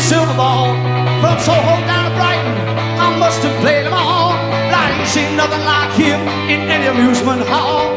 silver ball. From Soho down to Brighton, I must have played them all. But I ain't seen nothing like him in any amusement hall.